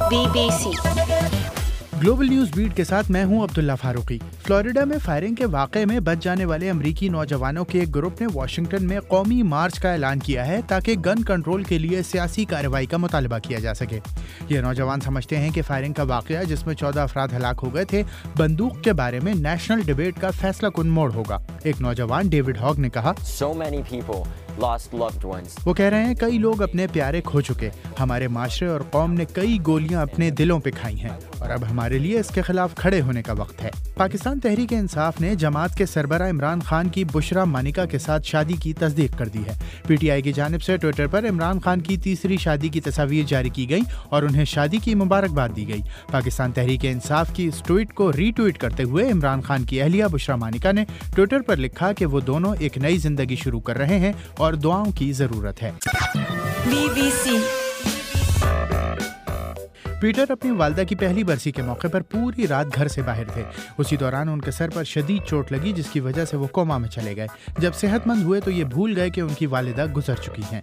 BBC global news beat के साथ मैं हूं अब्दुल्ला फारूकी। फ्लोरिडा में फायरिंग के वाक़े में बच जाने वाले अमरीकी नौजवानों के एक ग्रुप ने वाशिंगटन में कौमी मार्च का ऐलान किया है ताकि गन कंट्रोल के लिए सियासी कार्रवाई का मुतालबा किया जा सके। ये नौजवान समझते हैं कि फायरिंग का वाक़या जिसमें 14 अफराद हलाक हो गए थे बंदूक के बारे में नेशनल डिबेट का फैसला कुन मोड़ होगा। एक नौजवान डेविड हॉग ने कहा, वो कह रहे हैं कई लोग अपने प्यारे खो चुके, हमारे माशरे और कौम ने कई गोलियां अपने दिलों पे खाई हैं और अब हमारे लिए इसके खिलाफ खड़े होने का वक्त है। पाकिस्तान तहरीक इंसाफ ने जमात के सरबराह इमरान खान की बुशरा मानिका के साथ शादी की तस्दीक कर दी है। पीटीआई की जानिब से ट्विटर पर इमरान खान की तीसरी शादी की तस्वीर जारी की गई और उन्हें शादी की मुबारकबाद दी गई। पाकिस्तान तहरीक इंसाफ की इस ट्वीट को रीट्वीट करते हुए इमरान खान की अहलिया बुशरा मानिका ने ट्विटर पर लिखा कि वो दोनों एक नई जिंदगी शुरू कर रहे हैं और दुआओं की जरूरत है। BBC पीटर अपनी वालदा की पहली बरसी के मौके पर पूरी रात घर से बाहर थे। उसी दौरान उनके सर पर शदीद चोट लगी जिसकी वजह से वो कोमा में चले गए। जब सेहतमंद हुए तो ये भूल गए कि उनकी वालिदा गुजर चुकी हैं।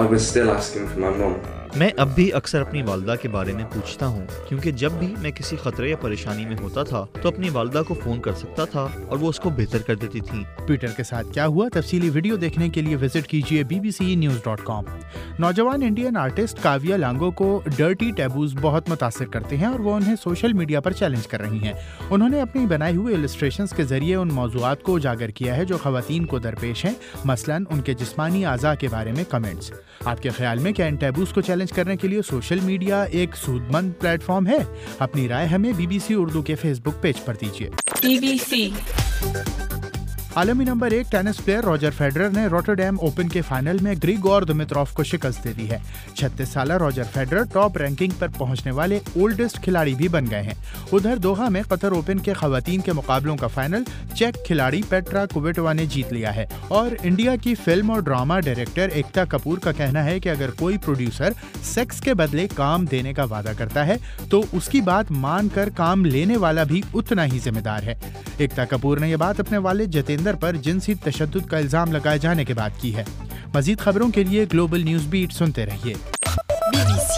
मैं अब भी अक्सर अपनी वालदा के बारे में पूछता हूँ क्योंकि जब भी मैं किसी खतरे या परेशानी में होता था तो अपनी वालदा को फोन कर सकता था और वो उसको बेहतर कर देती थी। पीटर के साथ क्या हुआ, तफसीली वीडियो देखने के लिए विजिट कीजिए bbcnews.com। नौजवान इंडियन आर्टिस्ट काव्या लांगो को डर्टी टैबूज बहुत मुतासिर करते हैं और वो उन्हें सोशल मीडिया पर चैलेंज कर रही हैं। उन्होंने अपनी बनाई हुई इलस्ट्रेशंस के जरिए उन मौज़ूआत को उजागर किया है जो खवातीन को दरपेश हैं, मसलन उनके जिस्मानी आज़ा के बारे में कमेंट्स। आपके ख्याल में क्या इन टैबूज को चैलेंज करने के लिए सोशल मीडिया एक सूदमंद प्लेटफॉर्म है? अपनी राय हमें BBC उर्दू के फेसबुक पेज पर दीजिए। BBC आलमी number 1 tennis player Roger Federer ने रॉटरडैम ओपन के फाइनल में ग्रिगोर दिमित्रोव को शिकस्त दे दी है। 36 साल रॉजर फेडरर टॉप रैंकिंग पर पहुंचने वाले ओल्डेस्ट खिलाड़ी भी बन गए हैं। उधर दोहा में कतर ओपन के खवातीन के मुकाबलों का फाइनल चेक खिलाड़ी पेट्रा कुवेटोवा ने जीत लिया है और इंडिया की फिल्म और ड्रामा डायरेक्टर एकता कपूर का कहना है कि अगर कोई प्रोड्यूसर सेक्स के बदले काम देने का वादा करता है तो उसकी बात मानकर काम लेने वाला भी उतना ही जिम्मेदार है। एकता कपूर ने यह बात अपने वालिद जतेंद्र पर जिनसी तशद्दुद का इल्जाम लगाए जाने के बाद की है। मजीद खबरों के लिए ग्लोबल न्यूज़ बीट सुनते रहिए। BBC